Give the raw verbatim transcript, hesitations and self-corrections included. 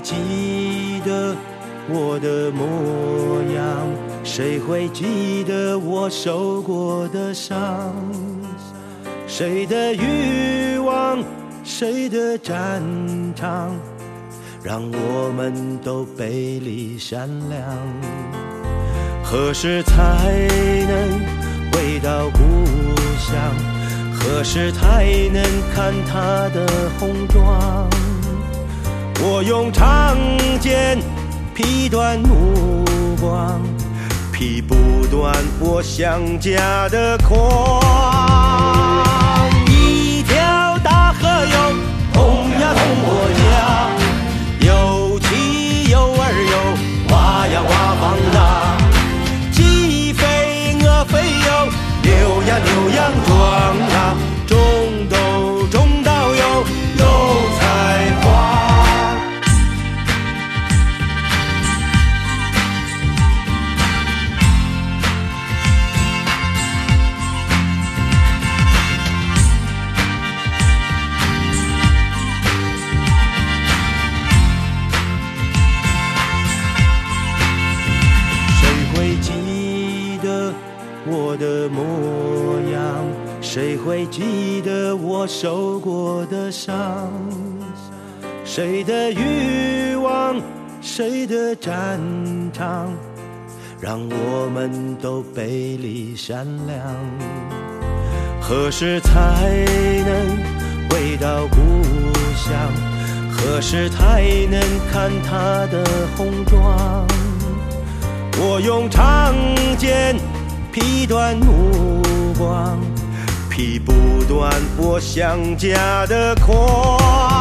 记得我的模样？谁会记得我受过的伤？谁的欲望，谁的战场，让我们都背离善良。何时才能回到故乡？何时才能看他的红妆？我用长剑劈断目光，劈不断我想家的狂。一条大河哟，通呀通我家，有妻有儿哟，娃呀娃放大，鸡飞鹅飞哟，牛呀牛羊壮啊，种豆种稻哟，有才华。我的模样，谁会记得我受过的伤？谁的欲望，谁的战场，让我们都背离善良。何时才能回到故乡？何时才能看他的红妆？我用长剑劈断目光，劈不断我想家的狂。